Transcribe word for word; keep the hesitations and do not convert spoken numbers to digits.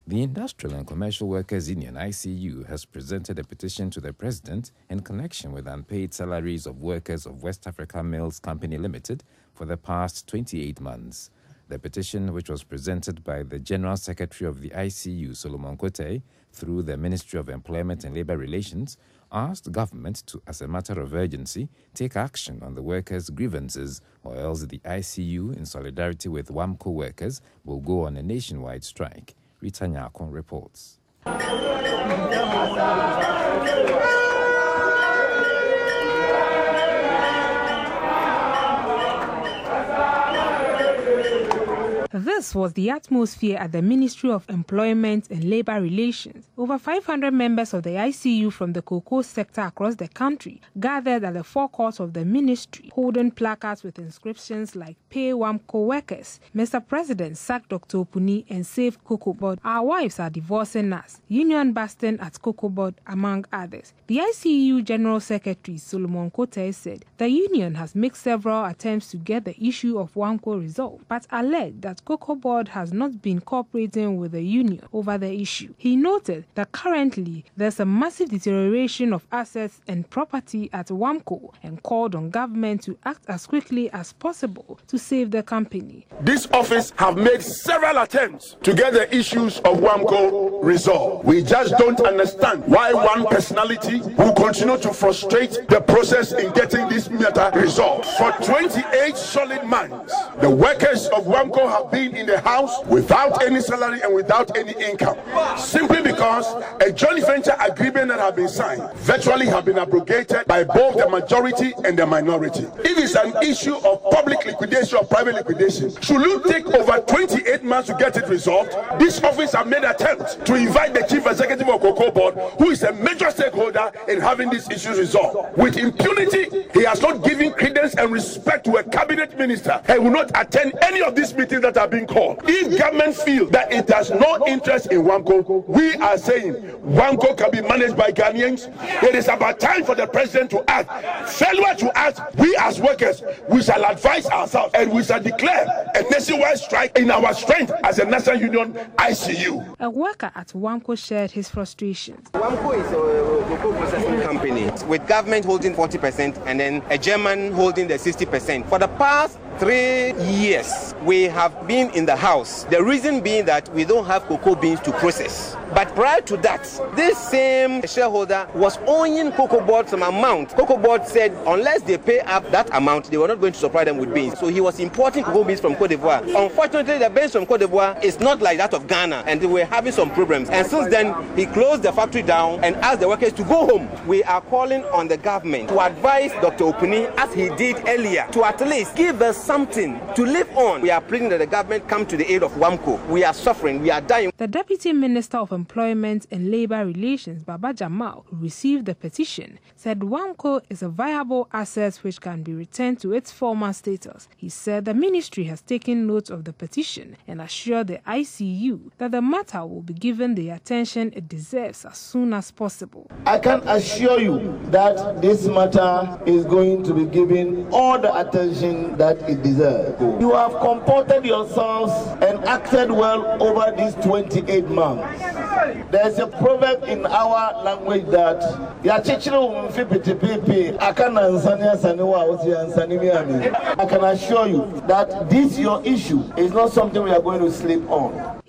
The Industrial and Commercial Workers Union, I C U, has presented a petition to the President in connection with unpaid salaries of workers of West Africa Mills Company Limited for the past twenty-eight months. The petition, which was presented by the General Secretary of the I C U, Solomon Kote, through the Ministry of Employment and Labour Relations, asked government to, as a matter of urgency, take action on the workers' grievances, or else the I C U, in solidarity with WAMCO workers, will go on a nationwide strike. Rita Nyakon reports. This was the atmosphere at the Ministry of Employment and Labour Relations. Over five hundred members of the I C U from the cocoa sector across the country gathered at the forecourt of the ministry, holding placards with inscriptions like "Pay WAMCO workers," "Mister President, sack Doctor Opuni and save Cocoa Board," "Our wives are divorcing us," "Union busting at Cocoa Board," among others. The I C U General Secretary Solomon Kote said the union has made several attempts to get the issue of WAMCO resolved, but alleged that Cocoa Board has not been cooperating with the union over the issue. He noted that currently there's a massive deterioration of assets and property at WAMCO and called on government to act as quickly as possible to save the company. This office have made several attempts to get the issues of WAMCO resolved. We just don't understand why one personality will continue to frustrate the process in getting this matter resolved. For twenty-eight solid months, the workers of WAMCO have been in the house without any salary and without any income, simply because a joint venture agreement that have been signed virtually have been abrogated by both the majority and the minority. If it's an issue of public liquidation or private liquidation, should you take over twenty-eight months to get it resolved? This office have made attempts to invite the chief executive of Cocoa Board, who is a major stakeholder in having these issues resolved. With impunity, he has not given credence and respect to a cabinet minister and will not attend any of these meetings that are being called. If government feel that it has no interest in WAMCO, we are saying WAMCO can be managed by Ghanaians. It is about time for the president to act. Failure to act, we as workers, we shall advise ourselves and we shall declare a nationwide strike in our strength as a national union I C U. A worker at WAMCO shared his frustrations. WAMCO is a cocoa processing company with government holding forty percent and then a German holding the sixty percent. For the past three years, we have been in the house. The reason being that we don't have cocoa beans to process. But prior to that, this same shareholder was owing Cocoa Board some amount. Cocoa Board said unless they pay up that amount, they were not going to supply them with beans. So he was importing cocoa beans from Cote d'Ivoire. Unfortunately, the beans from Cote d'Ivoire is not like that of Ghana, and they were having some problems. And since then, he closed the factory down and asked the workers to go home. We are calling on the government to advise Doctor Opuni, as he did earlier, to at least give us something to live on. We are pleading that the government come to the aid of WAMCO. We are suffering. We are dying. The Deputy Minister of Employment and Labour Relations, Baba Jamal, who received the petition, said WAMCO is a viable asset which can be returned to its former status. He said the ministry has taken note of the petition and assured the I C U that the matter will be given the attention it deserves as soon as possible. I can assure you that this matter is going to be given all the attention that it deserves. You have comported yourselves and acted well over these twenty-eight months. There's a proverb in our language that I can assure you that this your issue is not something we are going to sleep on.